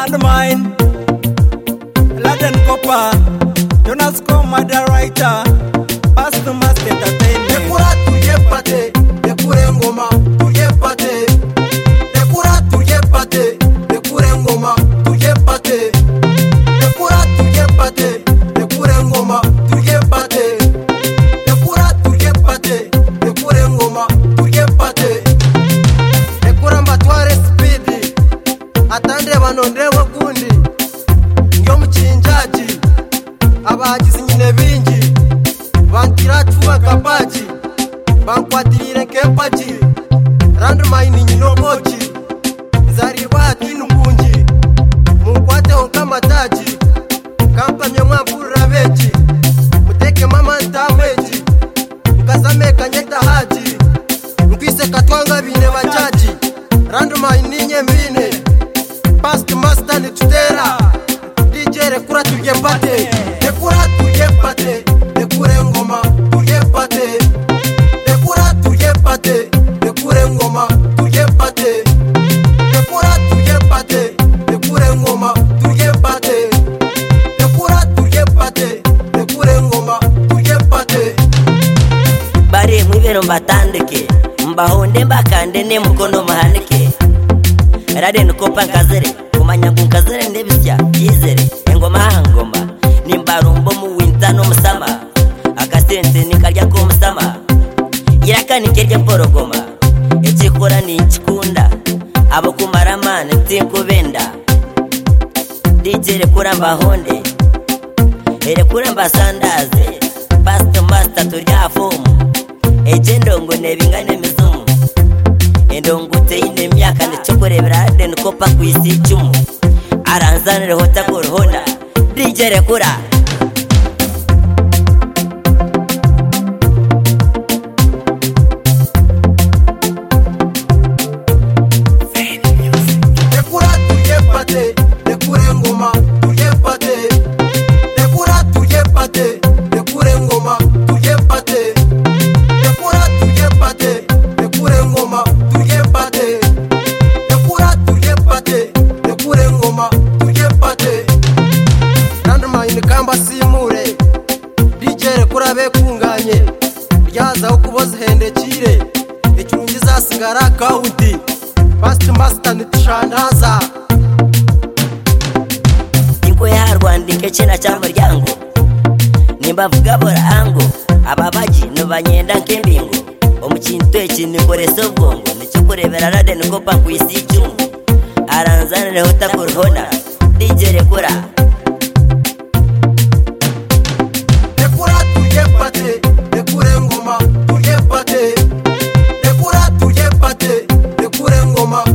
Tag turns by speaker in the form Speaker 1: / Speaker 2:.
Speaker 1: Landmine, Laden Copper, Jonas Coma, the writer, Pastor Master Entertainment.
Speaker 2: Dekura tuyepate, dekure ngoma, tuyepate. Dekura tuyepate, dekure ngoma, tuyepate. Dekura tuyepate, dekure ngoma, tuyepate. Dekura tuyepate, dekure ngoma, tuyepate. Dekura mbatware speedy, atande banondewe kundi. Ngyo muchinjaji, abagizi nyine bingi. Bankiratuwa kapaji, bankwatirire kepaji. Landmine nyinogoji, zaribati nubunji. Munkwate onkamataji, kampanye mwavura beji. Muteke mama ntameji, mukazame kanyeta haji. Mkwise katwanga bine bajaji, Landmine ninye mbine. Past master ni tutera, DJ rekura tuyepate. Rekura tuyepate, dekure ngoma, tuyepate. Dekura tuyepate, dekure ngoma, tuyepate. Dekura tuyepate, dekure ngoma, tuyepate. Dekura tuyepate, dekure ngoma, tuyepate.
Speaker 3: Bari mwibero mbatandike, mbahonde mbakande ne mukono mahanike. Laden Copper nkazere, kumanyangu nkazere ndebisya yizere. Engoma hangoma, nimbarumbo mu winter no musama. Akasente nikarya ko musama. Iraka nikerya porogoma. Ekikora ni chikunda. Abo kumaramana tinkubenda. DJ rekura mbahonde. Rekura mbasandaze. Pastor Master turya fomu. Ejendongo nebingane mizumu. Endongo teine myaka ndichokurebera Laden Copper kwisi icumu. Aranzanire hota kuruhona. DJ rekura.
Speaker 2: Dekura tuyepate, dekure ngoma, tuyepate. Dekura tuyepate, dekure ngoma, tuyepate. Dekura tuyepate, dekure ngoma, tuyepate. Dekura tuyepate, dekure ngoma, tuyepate. Landmine kamba simure, DJ rekura bekunganye. Ryaza ukuboza hendekire, icyungi zasigara county. Past master nitushandaza.
Speaker 3: Inko ya Rwandike china cha muryango. Nimbavuga bora ango. Ababaji no banyenda nkembingo. Omukintu eki nikoreso bwongo. Nichokurebera Laden Copper kwisi icumu. Aranzanire hota kuruhona. DJ rekura.
Speaker 2: Dekura tuyepate, dekure ngoma, tuyepate. Dekura tuyepate, dekure ngoma,